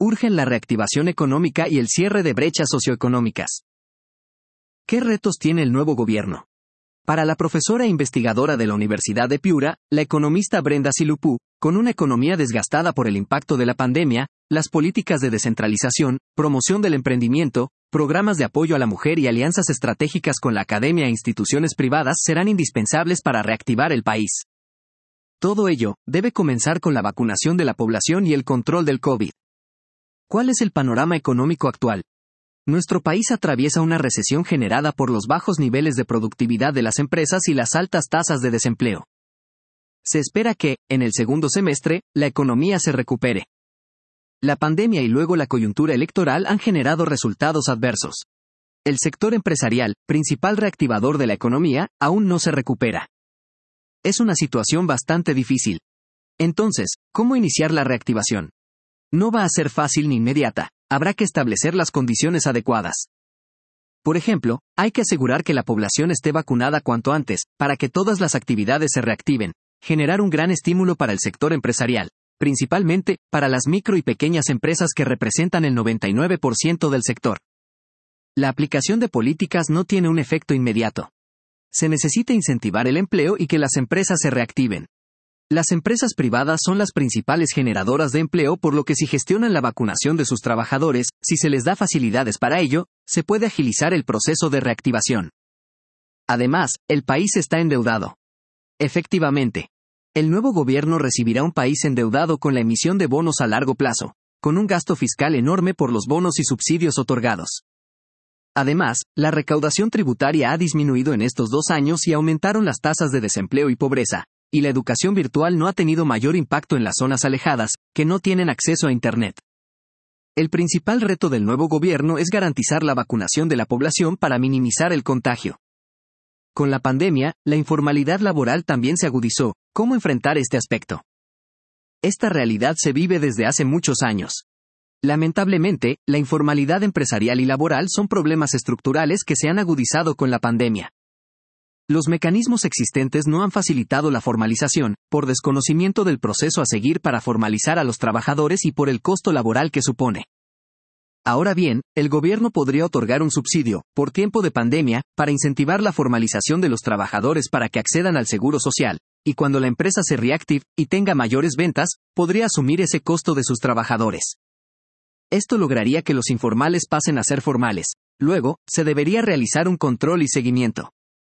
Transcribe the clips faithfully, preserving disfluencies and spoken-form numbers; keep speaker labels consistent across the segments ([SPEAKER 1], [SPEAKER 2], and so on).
[SPEAKER 1] urgen la reactivación económica y el cierre de brechas socioeconómicas. ¿Qué retos tiene el nuevo gobierno? Para la profesora e investigadora de la Universidad de Piura, la economista Brenda Silupú, con una economía desgastada por el impacto de la pandemia, las políticas de descentralización, promoción del emprendimiento, programas de apoyo a la mujer y alianzas estratégicas con la academia e instituciones privadas serán indispensables para reactivar el país. Todo ello debe comenzar con la vacunación de la población y el control del COVID. ¿Cuál es el panorama económico actual? Nuestro país atraviesa una recesión generada por los bajos niveles de productividad de las empresas y las altas tasas de desempleo. Se espera que, en el segundo semestre, la economía se recupere. La pandemia y luego la coyuntura electoral han generado resultados adversos. El sector empresarial, principal reactivador de la economía, aún no se recupera. Es una situación bastante difícil. Entonces, ¿cómo iniciar la reactivación? No va a ser fácil ni inmediata. Habrá que establecer las condiciones adecuadas. Por ejemplo, hay que asegurar que la población esté vacunada cuanto antes, para que todas las actividades se reactiven, generar un gran estímulo para el sector empresarial, principalmente para las micro y pequeñas empresas que representan el noventa y nueve por ciento del sector. La aplicación de políticas no tiene un efecto inmediato. Se necesita incentivar el empleo y que las empresas se reactiven. Las empresas privadas son las principales generadoras de empleo, por lo que si gestionan la vacunación de sus trabajadores, si se les da facilidades para ello, se puede agilizar el proceso de reactivación. Además, el país está endeudado. Efectivamente, el nuevo gobierno recibirá un país endeudado con la emisión de bonos a largo plazo, con un gasto fiscal enorme por los bonos y subsidios otorgados. Además, la recaudación tributaria ha disminuido en estos dos años y aumentaron las tasas de desempleo y pobreza. Y la educación virtual no ha tenido mayor impacto en las zonas alejadas, que no tienen acceso a Internet. El principal reto del nuevo gobierno es garantizar la vacunación de la población para minimizar el contagio. Con la pandemia, la informalidad laboral también se agudizó. ¿Cómo enfrentar este aspecto? Esta realidad se vive desde hace muchos años. Lamentablemente, la informalidad empresarial y laboral son problemas estructurales que se han agudizado con la pandemia. Los mecanismos existentes no han facilitado la formalización, por desconocimiento del proceso a seguir para formalizar a los trabajadores y por el costo laboral que supone. Ahora bien, el gobierno podría otorgar un subsidio, por tiempo de pandemia, para incentivar la formalización de los trabajadores para que accedan al seguro social, y cuando la empresa se reactive y tenga mayores ventas, podría asumir ese costo de sus trabajadores. Esto lograría que los informales pasen a ser formales. Luego, se debería realizar un control y seguimiento.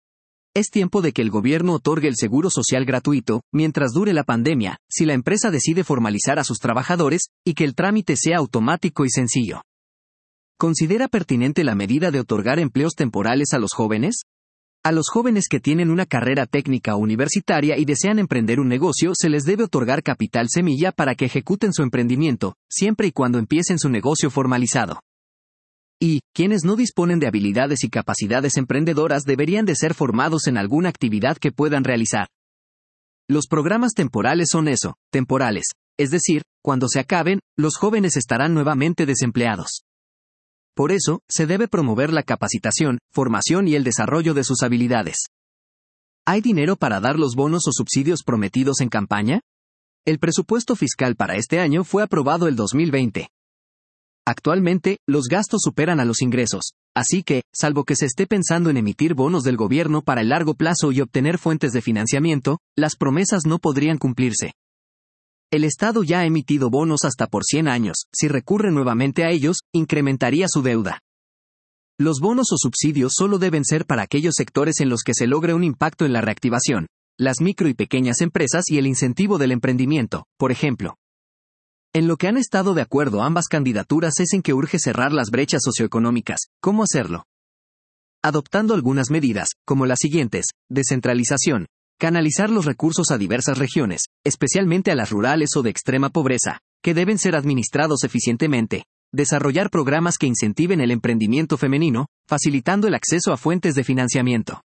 [SPEAKER 1] Es tiempo de que el gobierno otorgue el seguro social gratuito, mientras dure la pandemia, si la empresa decide formalizar a sus trabajadores, y que el trámite sea automático y sencillo. ¿Considera pertinente la medida de otorgar empleos temporales a los jóvenes? A los jóvenes que tienen una carrera técnica o universitaria y desean emprender un negocio, se les debe otorgar capital semilla para que ejecuten su emprendimiento, siempre y cuando empiecen su negocio formalizado. Y, quienes no disponen de habilidades y capacidades emprendedoras deberían de ser formados en alguna actividad que puedan realizar. Los programas temporales son eso, temporales, es decir, cuando se acaben, los jóvenes estarán nuevamente desempleados. Por eso, se debe promover la capacitación, formación y el desarrollo de sus habilidades. ¿Hay dinero para dar los bonos o subsidios prometidos en campaña? El presupuesto fiscal para este año fue aprobado el dos mil veinte. Actualmente, los gastos superan a los ingresos, así que, salvo que se esté pensando en emitir bonos del gobierno para el largo plazo y obtener fuentes de financiamiento, las promesas no podrían cumplirse. El Estado ya ha emitido bonos hasta por cien años, si recurre nuevamente a ellos, incrementaría su deuda. Los bonos o subsidios solo deben ser para aquellos sectores en los que se logre un impacto en la reactivación, las micro y pequeñas empresas y el incentivo del emprendimiento, por ejemplo. En lo que han estado de acuerdo ambas candidaturas es en que urge cerrar las brechas socioeconómicas. ¿Cómo hacerlo? Adoptando algunas medidas, como las siguientes: descentralización, canalizar los recursos a diversas regiones, especialmente a las rurales o de extrema pobreza, que deben ser administrados eficientemente, desarrollar programas que incentiven el emprendimiento femenino, facilitando el acceso a fuentes de financiamiento.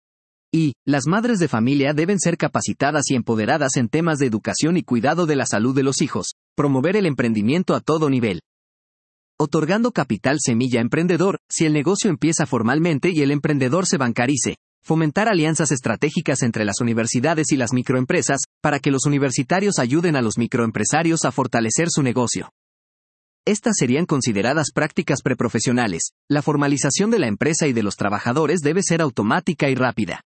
[SPEAKER 1] Y, las madres de familia deben ser capacitadas y empoderadas en temas de educación y cuidado de la salud de los hijos, promover el emprendimiento a todo nivel. Otorgando capital semilla emprendedor, si el negocio empieza formalmente y el emprendedor se bancarice. Fomentar alianzas estratégicas entre las universidades y las microempresas, para que los universitarios ayuden a los microempresarios a fortalecer su negocio. Estas serían consideradas prácticas preprofesionales. La formalización de la empresa y de los trabajadores debe ser automática y rápida.